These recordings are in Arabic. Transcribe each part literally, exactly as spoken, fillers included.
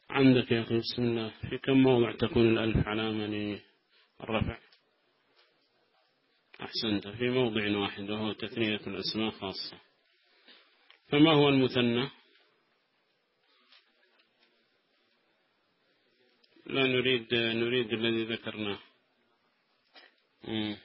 عندك يا أخي بسم الله، في كم موضع تكون الألف علامة للرفع؟ أحسنت، في موضع واحد وهو تثنية الأسماء خاصة. فما هو المثنى؟ لا نريد نريد الذي ذكرناه. مم.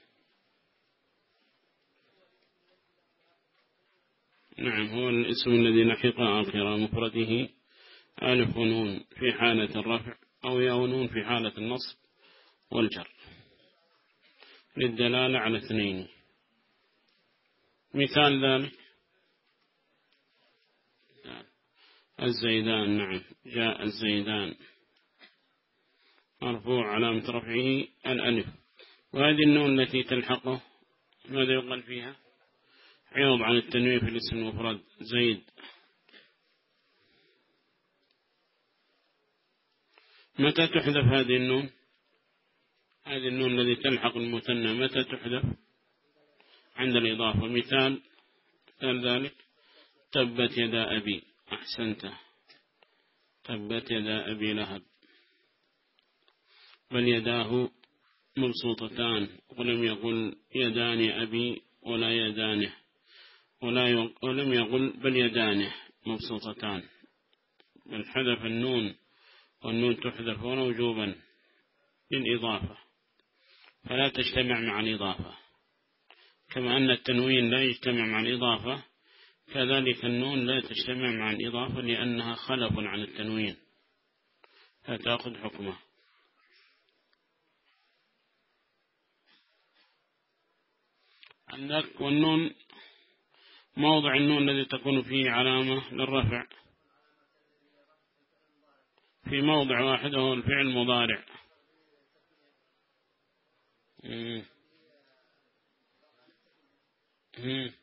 نعم، هو الاسم الذي لحق آخر مفرده ألف ونون في حالة الرفع أو ياء ونون في حالة النصب والجر للدلالة على اثنين. مثال ذلك الزيدان. نعم، جاء الزيدان مرفوع علامة رفعه الألف. وهذه النون التي تلحقه ماذا يقال فيها؟ عوض عن التنوين في الاسم المفرد زيد. متى تحذف هذه النون؟ هذه النون التي تلحق المثنى متى تحذف؟ عند الإضافة. مثال مثال ذلك تبت يدا أبي. أحسنت، تبت يدا أبي لهب. بل يداه مبسوطتان، ولم يقل يدان أبي ولا يدانه، ولا ولم يقل بل يدانه مبسوطتان، بل حذف النون، والنون تحذف وجوبا للإضافة فلا تجتمع مع الإضافة. كما أن التنوين لا يجتمع مع الإضافة، كذلك النون لا تجتمع مع الإضافة لأنها خلف عن التنوين فتأخذ حكمه. عندك والنون موضع النون الذي تكون فيه علامة للرفع في موضع واحد وهو الفعل المضارع. مم. مم.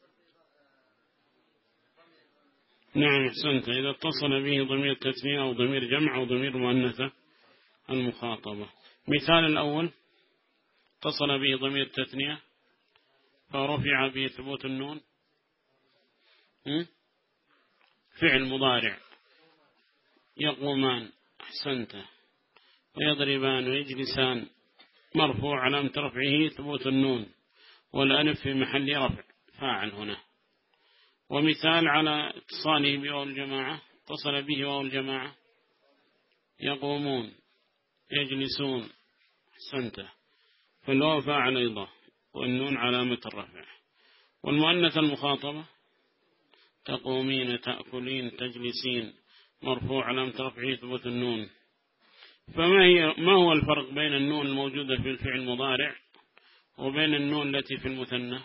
نعم أحسنت، إذا اتصل به ضمير تثنية أو ضمير جمع أو ضمير مؤنثة المخاطبة. مثال الأول اتصل به ضمير تثنية فرفع به ثبوت النون. مم. فعل مضارع يقومان. أحسنت، ويضربان ويجلسان مرفوع علامة رفعه ثبوت النون والألف في محل رفع فاعل هنا. ومثال على اتصاله بواو الجماعة اتصل به واو الجماعة يقومون يجلسون. أحسنت، فالواو فاعل أيضا والنون علامة الرفع. والمؤنث المخاطبة تقومين تأكلين تجلسين مرفوع علامة رفعه ثبوت النون. فما هي ما هو الفرق بين النون الموجودة في الفعل المضارع وبين النون التي في المثنى؟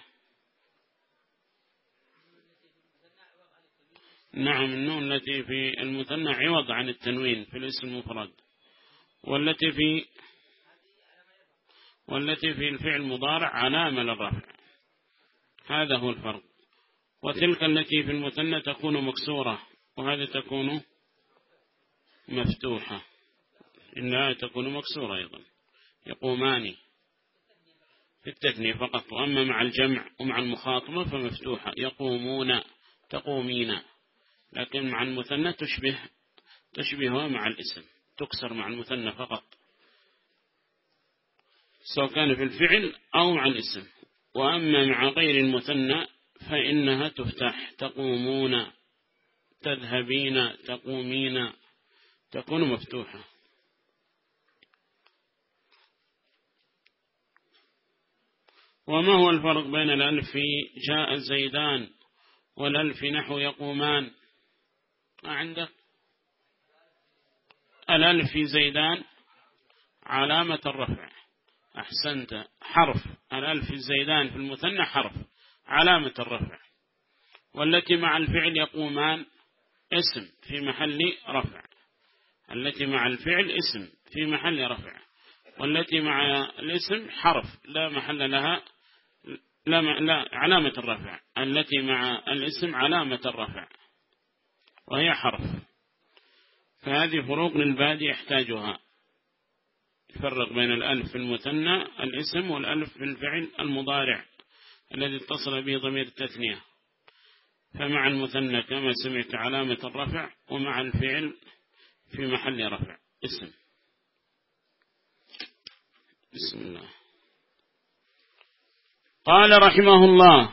نعم، النون التي في المثنى عوض عن التنوين في الاسم المفرد، والتي في والتي في الفعل المضارع علامة للرفع. هذا هو الفرق. وتلك التي في المثنى تكون مكسورة وهذه تكون مفتوحة. إنها تكون مكسورة أيضا يقومان في التثنية فقط، وأما مع الجمع ومع المخاطبة فمفتوحة يقومون تقومين. لكن مع المثنى تشبه تشبهها مع الاسم، تكسر مع المثنى فقط سواء كان في الفعل أو مع الاسم. وأما مع غير المثنى فإنها تفتح تقومون تذهبين تقومين تكون مفتوحة. وما هو الفرق بين الألف في جاء الزيدان والألف نحو يقومان؟ ما عندك؟ الألف في زيدان علامة الرفع. أحسنت، حرف. الألف في الزيدان في المثنى حرف علامة الرفع. والتي مع الفعل يقومان اسم في محل رفع. التي مع الفعل اسم في محل رفع، والتي مع الاسم حرف لا محل لها لا, لا علامة الرفع. التي مع الاسم علامة الرفع وهي حرف. فهذه فروق للبادي يحتاجها. يفرق بين الألف في المثنى الاسم والألف في الفعل المضارع الذي اتصل به ضمير التثنية. فمع المثنى كما سمعت علامة الرفع، ومع الفعل في محل رفع اسم. بسم الله. قال رحمه الله: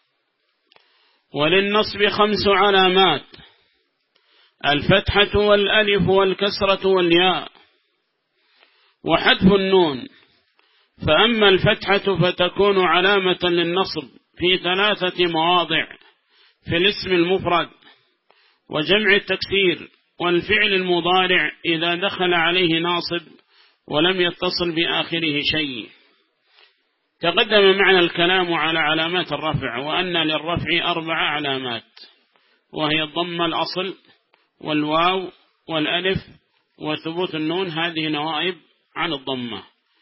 وللنصب خمس علامات: الفتحة والألف والكسرة والياء وحذف النون. فأما الفتحة فتكون علامة للنصب في ثلاثة مواضع: في الاسم المفرد وجمع التكسير والفعل المضارع إذا دخل عليه ناصب ولم يتصل بآخره شيء. تقدم معنا الكلام على علامات الرفع، وأن للرفع أربع علامات، وهي الضم الأصل والواو والألف وثبوت النون، هذه نوائب عن الضمة،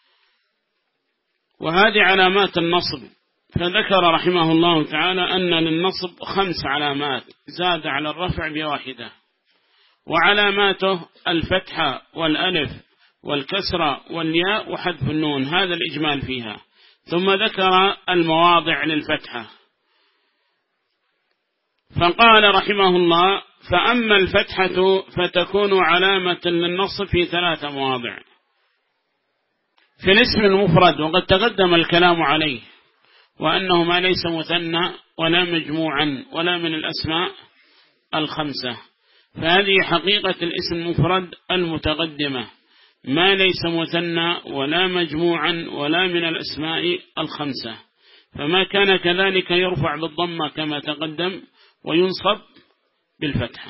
وهذه علامات النصب. فذكر رحمه الله تعالى أن للنصب خمس علامات، زاد على الرفع بواحدة، وعلاماته الفتحة والألف والكسرة والياء وحذف النون، هذا الإجمال فيها. ثم ذكر المواضع للفتحة، فقال رحمه الله: فأما الفتحة فتكون علامة للنصب في ثلاث مواضع: في الاسم المفرد، وقد تقدم الكلام عليه، وأنه ما ليس مثنى ولا مجموعا ولا من الأسماء الخمسة، فهذه حقيقة الاسم المفرد المتقدمة، ما ليس مثنى ولا مجموعا ولا من الأسماء الخمسة، فما كان كذلك يرفع بالضمة كما تقدم وينصب بالفتحة.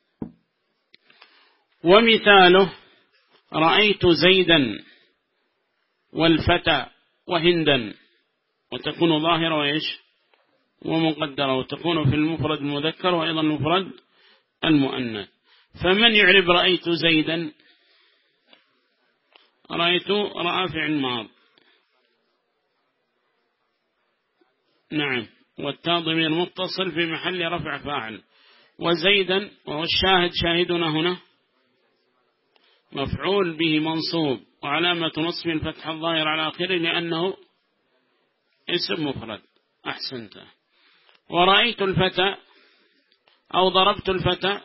ومثاله: رأيت زيدا والفتى وهندا، وتكون ظاهرة وإيش ومقدرة، وتكون في المفرد المذكر وأيضا المفرد المؤنث. فمن يعرب رأيت زيدا؟ رأيت رأى فعل ماض، نعم، والتاء ضمير متصل في محل رفع فاعل. وزيدا وهو الشاهد، شاهدنا هنا مفعول به منصوب، وعلامة نصب الفتح الظاهر على آخره لأنه اسم مفرد. أحسنت. ورأيت الفتى أو ضربت الفتى،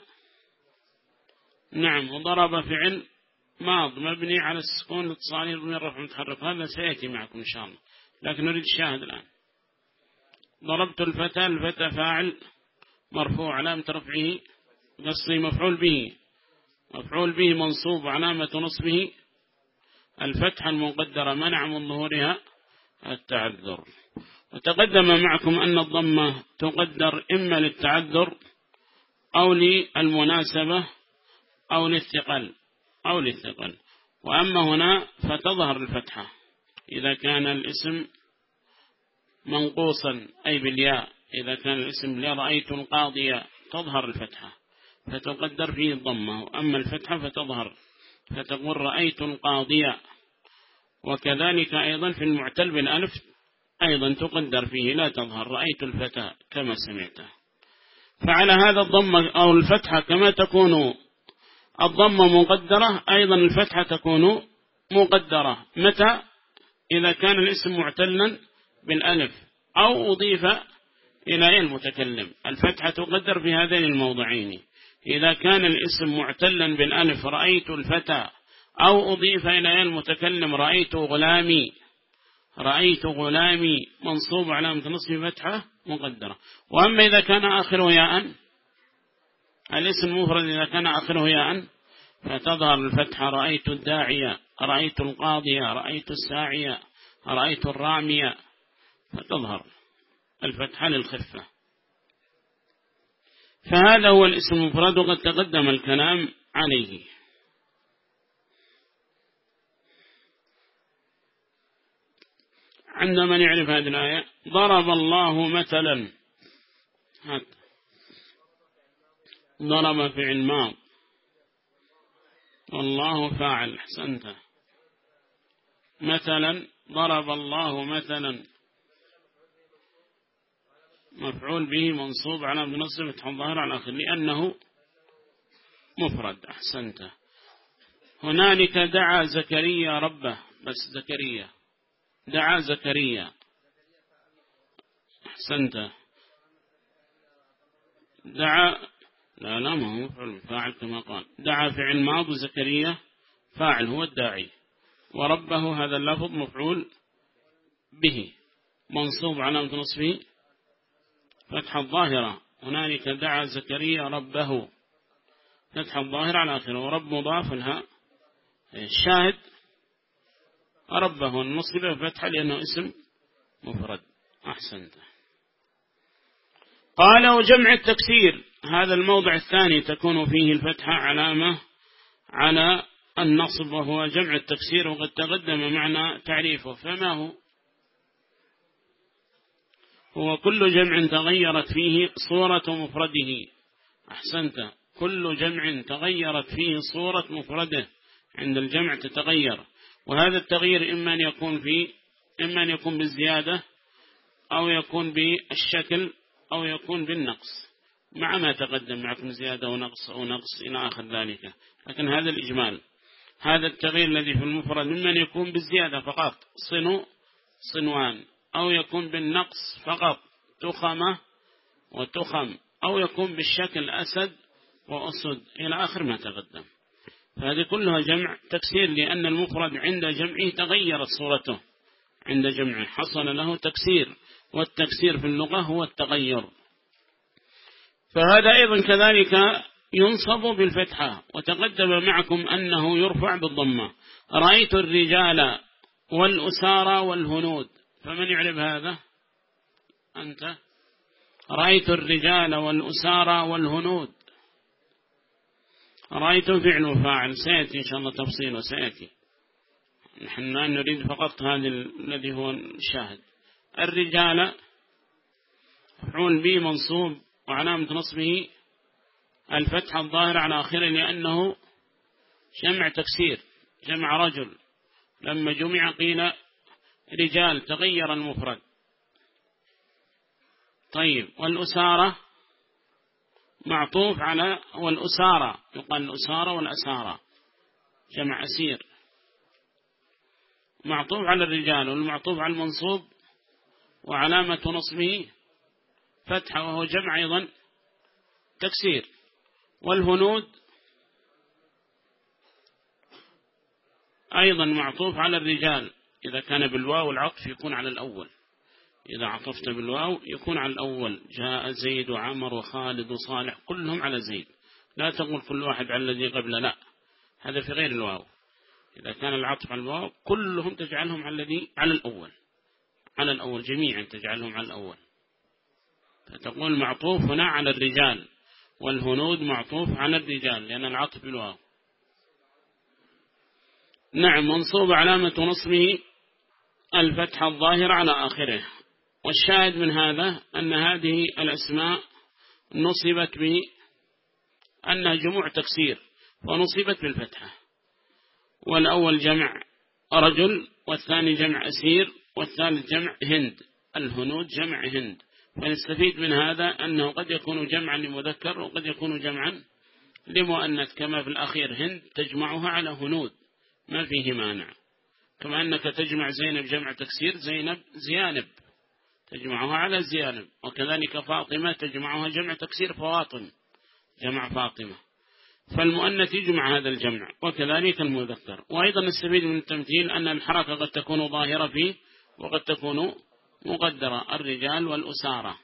نعم، وضرب فعل ماض مبني على السكون الاتصالي ضمير رفع متحرك، هذا سيأتي معكم إن شاء الله، لكن نريد الشاهد الآن. ضربت الفتى، الفتى فاعل مرفوع، علامة رفعه قصدي مفعول به، مفعول به منصوب، علامة نصبه الفتحة المقدرة منع من ظهورها التعذر. وتقدم معكم أن الضمة تقدر إما للتعذر أو للمناسبة أو للثقل أو للثقل. وأما هنا فتظهر الفتحة إذا كان الاسم منقوصا أي بالياء، إذا كان الاسم بالياء رأيت القاضية تظهر الفتحة فتقدر فيه الضمة، وأما الفتحة فتظهر فتقول رأيت القاضية. وكذلك أيضا في المعتل بالألف أيضا تقدر فيه لا تظهر، رأيت الفتى كما سمعته. فعلى هذا الضمة أو الفتحة كما تكون الضمة مقدرة أيضا الفتحة تكون مقدرة. متى؟ إذا كان الاسم معتلا بالألف أو أضيف إلى المتكلم، الفتحة تقدر في هذين الموضعين. إذا كان الاسم معتلا بالألف رأيت الفتى، أو أضيف إلى المتكلم رأيت غلامي، رأيت غلامي منصوب علامة نصب فتحة مقدرة. وأما إذا كان آخره ياء، الاسم المفرد إذا كان آخره ياء فتظهر الفتحة، رأيت الداعية، رأيت القاضية، رأيت الساعية، رأيت الرامية، فتظهر الفتحة للخفة. فهذا هو الاسم المفرد، وقد تقدم الكلام عليه. عندما نعرف هذه الآية: ضرب الله مثلا، ضرب فعل ماض والله فاعل، أحسنت. مثلا ضرب الله مثلا مفعول به منصوب على نصب فتح الظاهر على آخر لأنه مفرد، أحسنت. هنالك دعا زكريا ربه، بس زكريا دعا زكريا، أحسنت. دعا لا لا ما هو مفعول فاعل كما قال. دعا فعل ماض وزكريا فاعل هو الداعي، وربه هذا اللفظ مفعول به منصوب علامة نصبه فتح الظاهرة. هنالك دعا زكريا ربه فتح الظاهرة على آخره، ورب مضاف لها. الشاهد ربه النصب فتح لأنه اسم مفرد. أحسنت. قال وجمع التكسير، هذا الموضع الثاني تكون فيه الفتحة علامة على النصب، وهو جمع التكسير، وقد تقدم معنا تعريفه. فما هو؟ هو كل جمع تغيرت فيه صورة مفرده. أحسنت. كل جمع تغيرت فيه صورة مفرده، عند الجمع تتغير، وهذا التغيير إما أن يكون فيه إما أن يكون بالزيادة أو يكون بالشكل أو يكون بالنقص، مع ما تقدم معكم زيادة ونقص أو نقص إلى آخر ذلك. لكن هذا الإجمال، هذا التغيير الذي في المفرد مما أن يكون بالزيادة فقط صنو صنوان، أو يكون بالنقص فقط تخمة وتخم، أو يكون بالشكل أسد وأسد إلى آخر ما تقدم. فهذه كلها جمع تكسير، لأن المفرد عند جمعه تغيرت صورته، عند جمعه حصل له تكسير، والتكسير في اللغة هو التغير. فهذا أيضا كذلك ينصب بالفتحة، وتقدم معكم أنه يرفع بالضمة. رأيت الرجال والأسارى والهنود، فمن يعرف هذا؟ أنت. رأيت الرجال والأسارى والهنود. رأيت فعل وفاعل، سيأتي إن شاء الله تفصيله سيأتي، نحن نريد فقط هذا الذي هو الشاهد. الرجال مفعول به منصوب، وعلامة نصبه الفتحة الظاهرة على آخره، لأنه جمع تكسير، جمع رجل، لما جمع قيل رجال تغير المفرد. طيب والأسارة معطوف على، والأسارة يقال الأسارة والأسارة جمع أسير، معطوف على الرجال، والمعطوف على المنصوب وعلامة نصبه فتحة، وهو جمع أيضا تكسير. والهنود أيضا معطوف على الرجال، إذا كان بالواو العطف يكون على الأول، إذا عطفت بالواو يكون على الأول. جاء زيد وعمر وخالد وصالح كلهم على زيد، لا تقول كل واحد على الذي قبله، لا، هذا في غير الواو. إذا كان العطف على الواو كلهم تجعلهم على الذي على الأول، على الأول جميعا تجعلهم على الأول، فتقول معطوف هنا على الرجال، والهنود معطوف على الرجال لأن العطف بالواو. نعم. منصوب علامة نصبه الفتحة الظاهرة على آخره. والشاهد من هذا أن هذه الأسماء نصبت به أنها جموع تكسير، ونصبت بالفتحة. والأول جمع رجل، والثاني جمع أسير، والثالث جمع هند. الهنود جمع هند. فنستفيد من هذا أنه قد يكون جمعا لمذكر وقد يكون جمعا لمؤنث، كما في الأخير هند تجمعها على هنود ما فيه مانع، كما أنك تجمع زينب جمع تكسير زينب زيانب تجمعها على زيانب، وكذلك فاطمة تجمعها جمع تكسير فواطم جمع فاطمة. فالمؤنث يجمع هذا الجمع، وكذلك المذكر. وأيضا نستفيد من التمثيل أن الحركة قد تكون ظاهرة فيه وقد تكون مقدرة، الرجال والأسارة.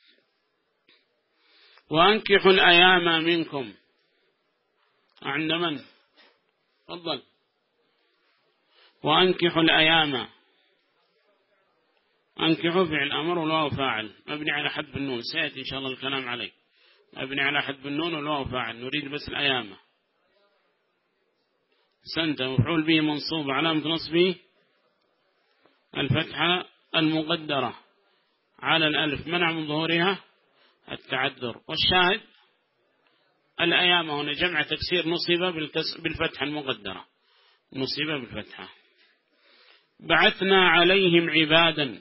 وأنكحوا الأيام منكم عند من؟ تفضل. وأنكحوا الأيام، أنكحوا فعل أمر والواو فاعل مبني على حذف النون، سيأتي إن شاء الله الكلام عليه، مبني على حذف النون والواو فاعل، نريد بس الأيام. سنت مفعول به منصوب علامة نصبه الفتحة المقدرة على الألف منع من ظهورها التعذر. والشاهد الأيام هنا جمع تكسير نصب بالفتحة المقدرة، نصب بالفتحة. بعثنا عليهم عبادا،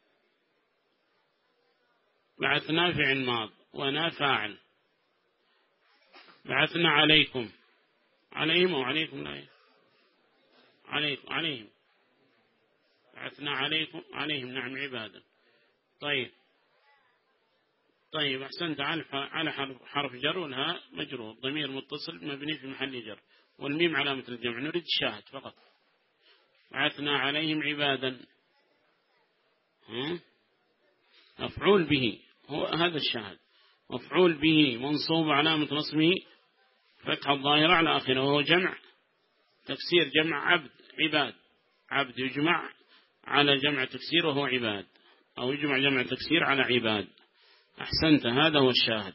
بعثنا فعل ماض ونا فاعل. بعثنا عليكم، عليهم أو عليكم؟ لا، عليكم عليهم. بعثنا عليكم عليهم، نعم عبادا. طيب طيب أحسنت. على حرف جر والها مجرور، ضمير متصل مبني في محل جر، والميم علامة الجمع. نريد الشاهد فقط. بعثنا عليهم عبادا، مفعول به، هو هذا الشاهد، مفعول به منصوب علامة نصبه فتح الظاهرة على آخره، وهو جمع تكسير، جمع عبد، عباد، عبد يجمع على جمع تكسير وهو عباد، أو يجمع جمع تكسير على عباد. أحسنت، هذا هو الشاهد.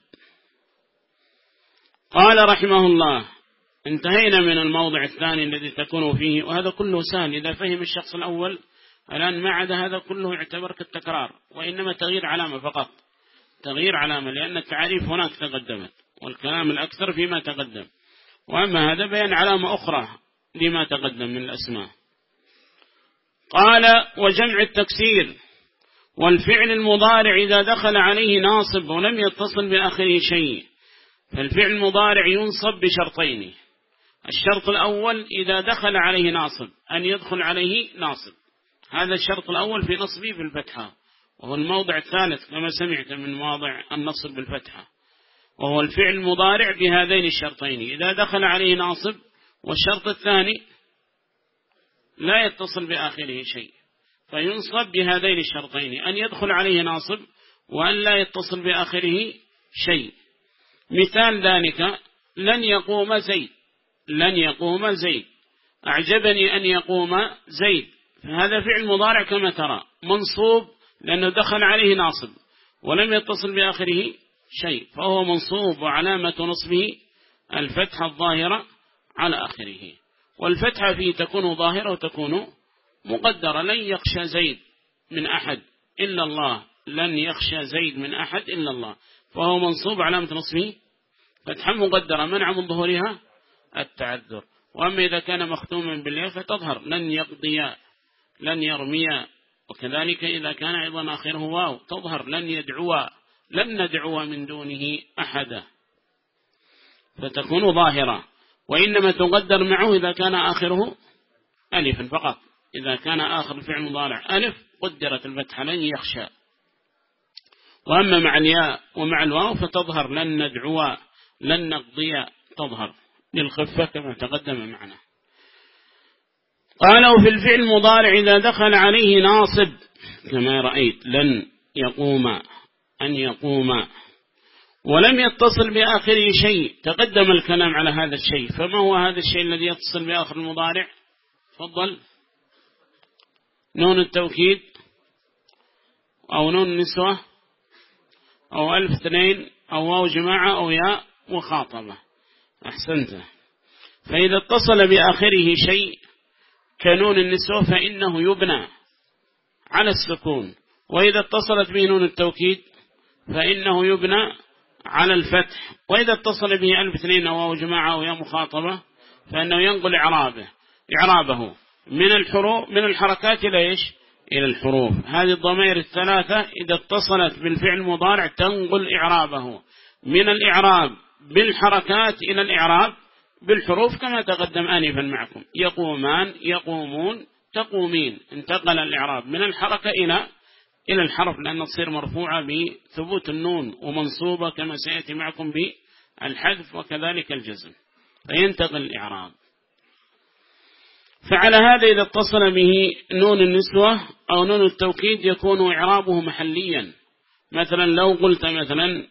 قال رحمه الله: انتهينا من الموضع الثاني الذي تكون فيه، وهذا كله سهل إذا فهم الشخص الأول. الآن ما عدا هذا كله يعتبر كالتكرار، وإنما تغيير علامة فقط، تغيير علامة، لأن التعريف هناك تقدمت والكلام الأكثر فيما تقدم، وأما هذا بيان علامة أخرى لما تقدم من الأسماء. قال: وجمع التكسير والفعل المضارع إذا دخل عليه ناصب ولم يتصل بآخره شيء. فالفعل المضارع ينصب بشرطين: الشرط الأول إذا دخل عليه ناصب، أن يدخل عليه ناصب، هذا الشرط الأول في نصبه بالفتحة، وهو الموضع الثالث كما سمعت من مواضع النصب بالفتحة، وهو الفعل المضارع بهذين الشرطين إذا دخل عليه ناصب، والشرط الثاني لا يتصل بآخره شيء، فينصب بهذين الشرطين: أن يدخل عليه ناصب وأن لا يتصل بآخره شيء. مثال ذلك: لن يقوم زيد، لن يقوم زيد، أعجبني أن يقوم زيد، فهذا فعل مضارع كما ترى منصوب لأنه دخل عليه ناصب ولم يتصل بآخره شيء، فهو منصوب، وعلامة نصبه الفتحة الظاهرة على آخره. والفتحة فيه تكون ظاهرة وتكون مقدرة: لن يخشى زيد من أحد إلا الله، لن يخشى زيد من أحد إلا الله، فهو منصوب علامة نصبه فتحة مقدرة منع من ظهورها التعذر. وأما إذا كان مختوما بالياء فتظهر: لن يقضي، لن يرمي، وكذلك إذا كان أيضا آخره واو تظهر: لن يدعو، لن ندعو من دونه أحدا، فتكون ظاهرة. وإنما تقدر معه إذا كان آخره ألف فقط، إذا كان آخر الفعل مضارع ألف قدرت الفتحة: لن يخشى. وأما مع الياء ومع الواو فتظهر: لن ندعو، لن نقضي، تظهر للخفة كما تقدم معنا. قالوا في الفعل المضارع إذا دخل عليه ناصب كما رأيت: لن يقوم، أن يقوم، ولم يتصل بآخره شيء. تقدم الكلام على هذا الشيء، فما هو هذا الشيء الذي يتصل بآخر المضارع؟ تفضل. نون التوكيد، أو نون النسوة، أو ألف اثنين، أو واو جماعة، أو ياء مخاطبة. أحسنت. فإذا اتصل بآخره شيء كنون النسوة فإنه يبنى على السكون، وإذا اتصلت به نون التوكيد فإنه يبنى على الفتح، وإذا اتصل به ألف اثنين أو واو جماعة أو ياء مخاطبة فإنه ينقل إعرابه إعرابه من الحروف، من الحركات إلى إيش؟ إلى الحروف. هذه الضمائر الثلاثة إذا اتصلت بالفعل المضارع تنقل إعرابه من الإعراب بالحركات إلى الإعراب بالحروف كما تقدم آنفا معكم: يقومان، يقومون، تقومين. انتقل الإعراب من الحركة إلى إلى الحرف، لأن تصير مرفوعة بثبوت النون، ومنصوبة كما سيأتي معكم بالحذف وكذلك الجزم، فينتقل الإعراب. فعلى هذا إذا اتصل به نون النسوة أو نون التوكيد يكون إعرابه محليا. مثلا لو قلت مثلا: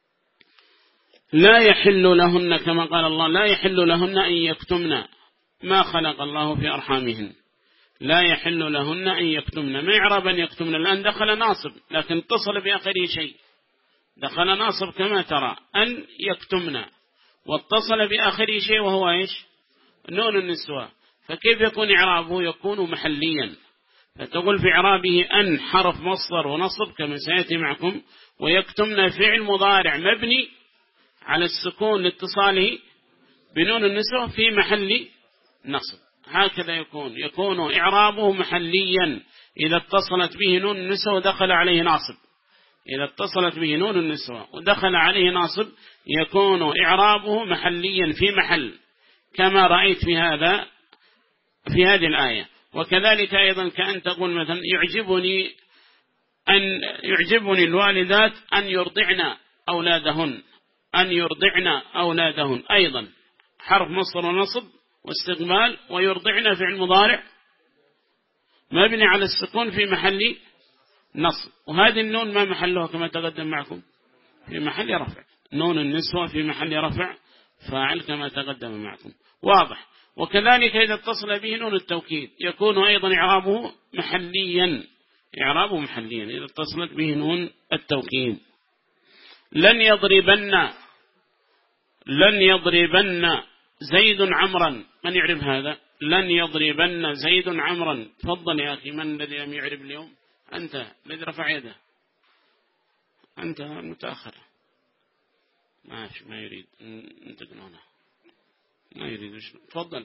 لا يحل لهن، كما قال الله: لا يحل لهن أن يكتمن ما خلق الله في أرحامهن، لا يحل لهن أن يكتمن. ما إعراب أن يكتمن؟ الآن دخل ناصب لكن اتصل بآخره شيء، دخل ناصب كما ترى أن يكتمن، واتصل بآخره شيء وهو إيش؟ نون النسوة. فكيف يكون إعرابه؟ يكون محليا، فتقول في إعرابه أن حرف مصدر ونصب كما سيأتي معكم، ويكتمن فعل مضارع مبني على السكون لاتصاله بنون النسوة في محل نصب. هكذا يكون يكون إعرابه محليا إذا اتصلت به نون النسوة ودخل عليه ناصب. إذا اتصلت به نون النسوة ودخل عليه ناصب يكون إعرابه محليا في محل، كما رأيت في هذا في هذه الآية. وكذلك أيضا كأن تقول مثلا: يعجبني أن يعجبني الوالدات أن يرضعن أولادهن، أن يرضعن أولادهن أيضا حرف مصدر ونصب واستقبال، ويرضعن فعل مضارع مبني على السكون في محل نصب، وهذه النون ما محلها كما تقدم معكم في محل رفع، نون النسوة في محل رفع فاعل كما تقدم معكم، واضح. وكذلك إذا اتصل به نون التوكيد يكون أيضا إعرابه محليا، إعرابه محليا إذا اتصلت به نون التوكيد. لن يضربن، لن يضربن زيد عمرا، من يعرف هذا؟ لن يضربن زيد عمرا. تفضل يا أخي، من الذي لم يعرف اليوم؟ أنت الذي رفع يده، أنت متأخر. ماشي، ما يريد انتقل هنا، ما يريد. تفضل.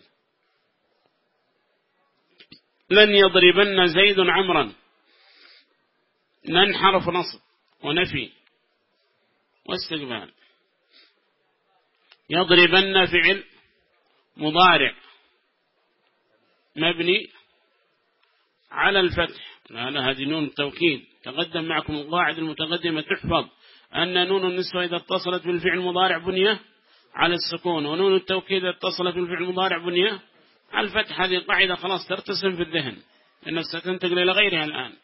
لن يضربن زيد عمرا، لن حرف نصب ونفي واستقبال، يضربن فعل مضارع مبني على الفتح، لا هذه نون التوكيد، تقدم معكم القواعد المتقدمة تحفظ أن نون النسوة إذا اتصلت بالفعل المضارع بنية على السكون، ونون التوكيد إذا اتصلت بالفعل المضارع بنية على الفتح. هذه القاعدة خلاص ترتسم في الذهن لأنها ستنتقل إلى غيرها الآن.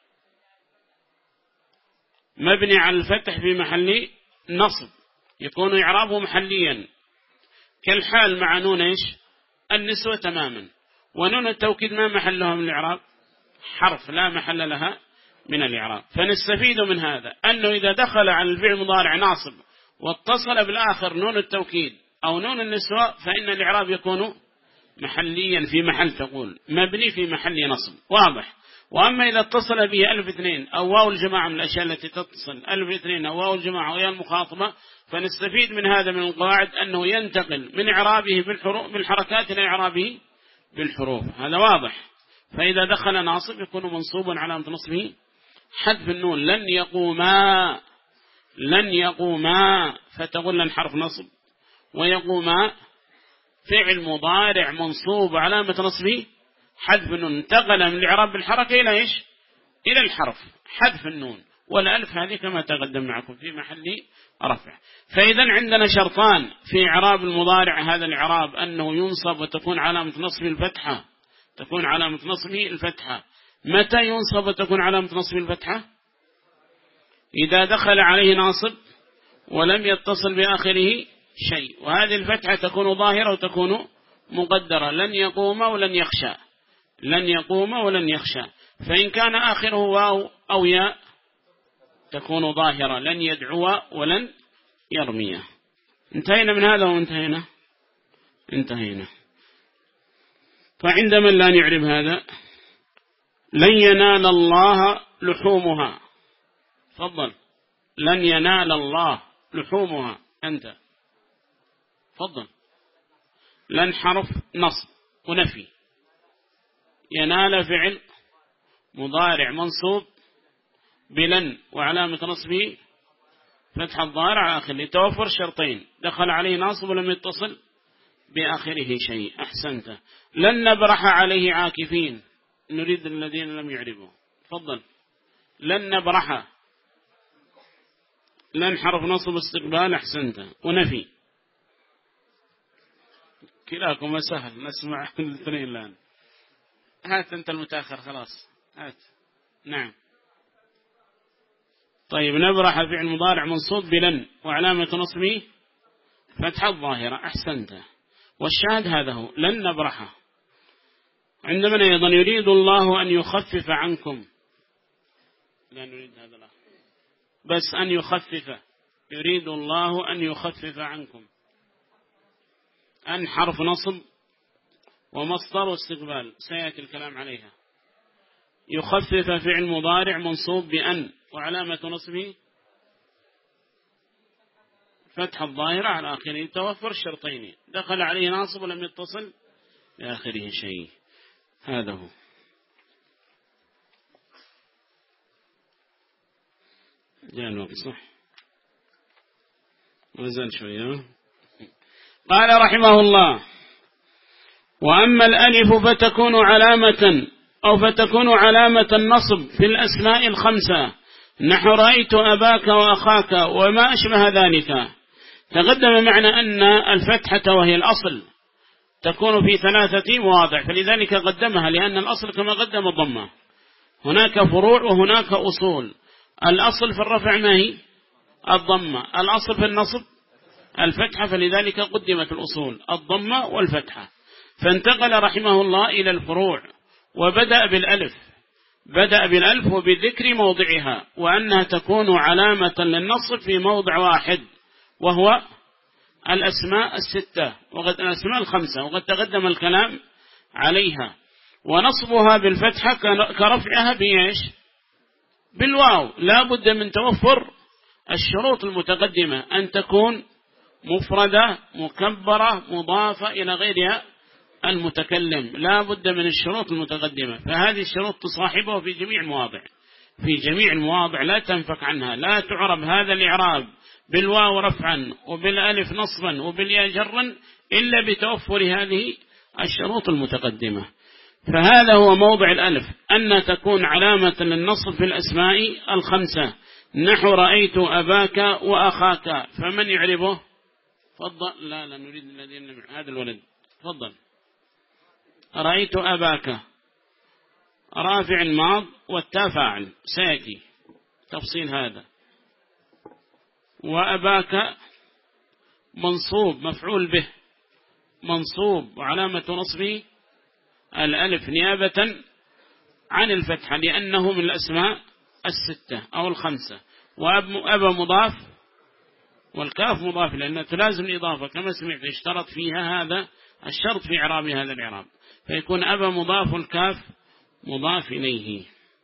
مبني على الفتح في محل نصب يكون إعرابه محليا كالحال مع نون إيش النسوة تماما، ونون التوكيد ما محلها من الإعراب؟ حرف لا محل لها من الإعراب. فنستفيد من هذا أنه إذا دخل على الفعل المضارع ناصب واتصل بالآخر نون التوكيد أو نون النسوة فإن الإعراب يكون محليا في محل تقول مبني في محل نصب، واضح. وأما إذا اتصل به ألف اثنين أو واو الجماعة من الأشياء التي تتصل ألف اثنين أو واو الجماعة وهي المخاطبة، فنستفيد من هذا من القواعد أنه ينتقل من إعرابه بالحروف بالحركات إلى إعرابه بالحروف، هذا واضح. فإذا دخل ناصب يكون منصوبا على نصبه حذف النون. لن يقوما، لن يقوما فتقول لن حرف نصب، ويقوما فعل مضارع منصوب علامة نصبه حذف النون، انتقل من الإعراب بالحركة إلى إيش؟ إلى الحرف حذف النون، والألف هذه كما تقدم معكم في محل رفع. فإذا عندنا شرطان في إعراب المضارع هذا الإعراب، أنه ينصب وتكون علامة نصبه الفتحة، تكون علامة نصبه الفتحة. متى ينصب وتكون علامة نصبه الفتحة؟ إذا دخل عليه ناصب ولم يتصل بآخره شيء، وهذه الفتحة تكون ظاهرة وتكون مقدرة. لن يقوم ولن يخشى، لن يقوم ولن يخشى. فإن كان آخره واو أو ياء تكون ظاهرة، لن يدعو ولن يرميه. انتهينا من هذا وانتهينا انتهينا. فعندما لا نعرف هذا، لن ينال الله لحومها. تفضل. لن ينال الله لحومها. أنت تفضل. لن حرف نصب ونفي، ينال فعل مضارع منصوب بلن وعلامة نصبه فتح الظاهر على آخره لتوفر شرطين، دخل عليه ناصب ولم يتصل بآخره شيء. أحسنت. لن نبرح عليه عاكفين، نريد الذين لم يعرفوا. تفضل. لن نبرح، لن حرف نصب استقبال. أحسنت. ونفي كلاكم سهل، نسمع الاثنين الآن. هات أنت المتأخر خلاص، هات. نعم. طيب. نبرح فعل مضارع منصوب بلن وعلامة نصبه فتح الظاهرة. أحسنت. والشاهد هذا هو لن نبرح. عندما أيضا يريد الله أن يخفف عنكم، لا نريد هذا لا، بس أن يخفف، يريد الله أن يخفف عنكم. أن حرف نصب ومصدر واستقبال سيأتي الكلام عليها. يخفف فعل مضارع منصوب بأن وعلامة نصبه فتح الظاهرة على آخره توفر شرطين، دخل عليه ناصب ولم يتصل بآخره شيء. هذا هو. جاء الوقت صح، وزال شوية. قال رحمه الله: وأما الألف فتكون علامة أو فتكون علامة النصب في الأسماء الخمسة نحو رأيت أباك وأخاك وما أشبه ذلك. تقدم معنا أن الفتحة وهي الأصل تكون في ثلاثة مواضع، فلذلك قدمها، لأن الأصل كما قدم الضمة. هناك فروع وهناك أصول. الأصل في الرفع ما هي؟ الضمة. الأصل في النصب الفتحة، فلذلك قدمت الأصول الضمة والفتحة. فانتقل رحمه الله إلى الفروع وبدأ بالألف، بدأ بالألف وبذكر موضعها، وأنها تكون علامة للنصب في موضع واحد، وهو الأسماء الستة وقد الأسماء الخمسة، وقد تقدم الكلام عليها. ونصبها بالفتحة كرفعها بإيش؟ بالواو. لا بد من توفر الشروط المتقدمة، أن تكون مفردة مكبرة مضافة إلى غيرها المتكلم، لا بد من الشروط المتقدمة. فهذه الشروط تصاحبه في جميع المواضع، في جميع المواضع لا تنفك عنها. لا تعرب هذا الإعراب بالواو رفعا وبالألف نصبا وبالياء جرا إلا بتوفر هذه الشروط المتقدمة. فهذا هو موضع الألف، أن تكون علامة للنصب في الأسماء الخمسة. نحو رأيت أباك وأخاك، فمن يعربه؟ فضل. لا لا نريد الذين هذا الولد. تفضل. رأيت أباك رافع ماض والتاء فاعل، سيأتي تفصيل هذا. وأباك منصوب مفعول به، منصوب وعلامة نصبه الألف نيابة عن الفتحة، لأنه من الأسماء الستة أو الخمسة. وأبا مضاف والكاف مضاف، لأنها تلازم الإضافة كما سمعت، اشترط فيها هذا الشرط في إعراب هذا الإعراب، فيكون أبا مضاف والكاف مضاف إليه.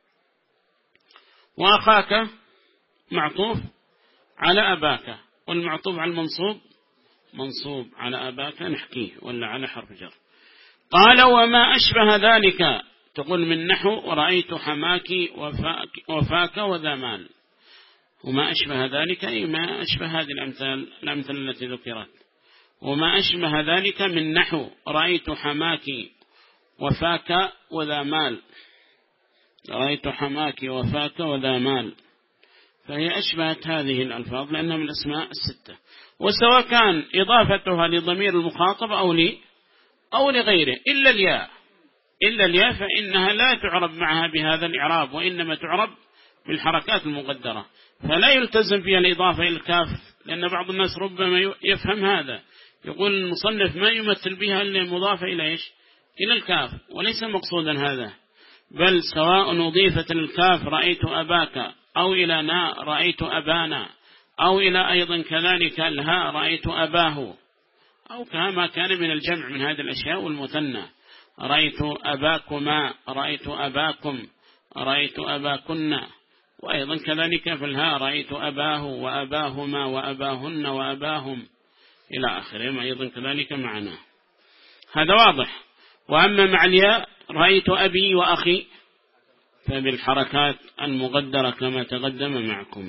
وأخاك معطوف على أباك، والمعطوف على المنصوب منصوب على أباك نحكيه ولا على حرف جر. قال وما أشبه ذلك، تقول من نحو رأيت حماك وفاك, وفاك وذا مال. وما أشبه ذلك أي ما أشبه هذه الأمثال الأمثال التي ذكرت. وما أشبه ذلك من نحو رأيت حماك وفاك وذا مال، رأيت حماك وفاك وذا مال، فهي أشبهت هذه الألفاظ لأنها من الأسماء الستة. وسواء كان إضافتها لضمير المخاطب أو لي أو لغيره إلا الياء، إلا الياء فإنها لا تعرب معها بهذا الإعراب، وإنما تعرب بالحركات المقدرة، فلا يلتزم فيها الإضافة إلى الكاف، لأن بعض الناس ربما يفهم هذا، يقول المصنف ما يمثل بها إلا المضافة إلى إيش؟ إلى الكاف، وليس مقصودا هذا، بل سواء أضيفت الكاف رأيت أباك، أو إلى نا رأيت أبانا، أو إلى أيضا كذلك الها رأيت أباه، أو كما كان من الجمع من هذه الأشياء والمثنى، رأيت أباكما رأيت أباكم رأيت أباكن، وأيضا كذلك في الها رأيت أباه وأباهما وأباهن وأباهم إلى آخره، أيضا كذلك معنا. هذا واضح. وأما مع الياء رأيت أبي وأخي فبالحركات المقدرة كما تقدم معكم.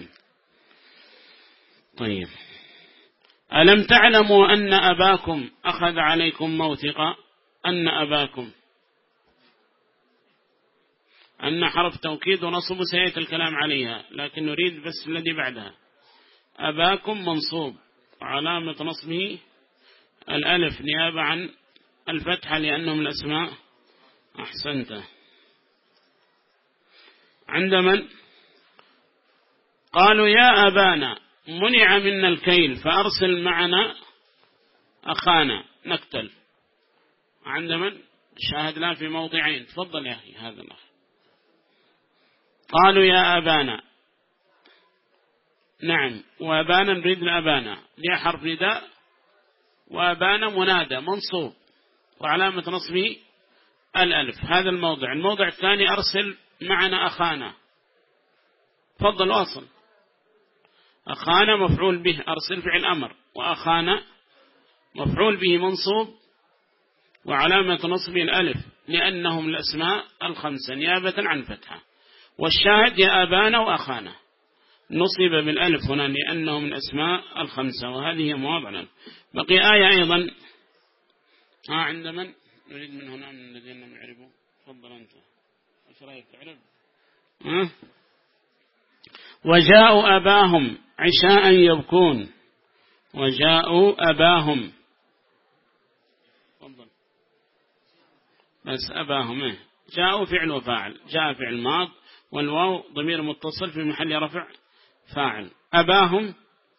طيب، ألم تعلموا أن أباكم أخذ عليكم موثقا؟ أن أباكم أن حرف توكيد ونصب سيأتي الكلام عليها، لكن نريد بس الذي بعدها. أباكم منصوب وعلامة نصبه الألف نيابة عن الفتحة لأنه من الأسماء. أحسنت. عندما قالوا يا أبانا منع منا الكيل فأرسل معنا أخانا نقتل، عندما شاهدنا في موضعين. تفضل يا أخي هذا الأخ. قالوا يا أبانا، نعم، وأبانا نريد الأبانا ليه حرف نداء، وأبانا منادى منصوب وعلامة نصبه الألف. هذا الموضع. الموضع الثاني أرسل معنا أخانا. تفضل واصل. أخانا مفعول به، أرسل فعل أمر، وأخانا مفعول به منصوب وعلامة نصبه الألف لأنهم الأسماء الخمسة نيابة عن فتحة. والشاهد يا أبانا وأخانا نصب بالألف هنا لأنهم من الأسماء الخمسة، وهذه مواضعنا. بقي آية أيضا. ها عند من نريد من هنا من الذين لم يعرفوا؟ تفضل أنت. ايش رأيك تعرف؟ ها وجاءوا أباهم عشاء يبكون. وجاءوا أباهم بس أباهم إيه؟ جاءوا فعل وفاعل، جاء فعل ماض والواو ضمير متصل في محل رفع فاعل. أباهم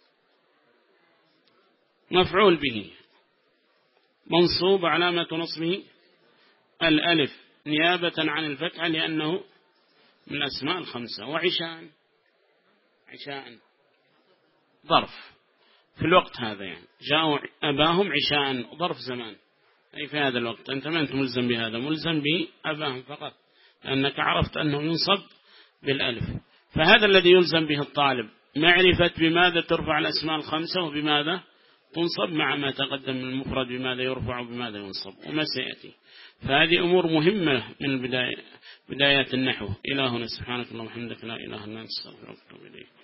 مفعول به منصوب علامة نصبه الألف نيابة عن الفتحة لأنه من الأسماء الخمسة. وعشاء عشاء ظرف في الوقت هذا، يعني جاءوا أباهم عشاء ظرف زمان، أي في هذا الوقت. أنت ما أنت ملزم بهذا، ملزم بأباهم فقط لأنك عرفت أنه ينصب بالألف. فهذا الذي يلزم به الطالب، معرفة بماذا ترفع الأسماء الخمسة وبماذا تنصب، مع ما تقدم من المفرد بماذا يرفع وبماذا ينصب وما سيأتي. فهذه أمور مهمة من بداية بدايات النحو. إلهنا سبحانك اللهم وبحمدك لا إله إلا أنت أستغفرك وأتوب إليك.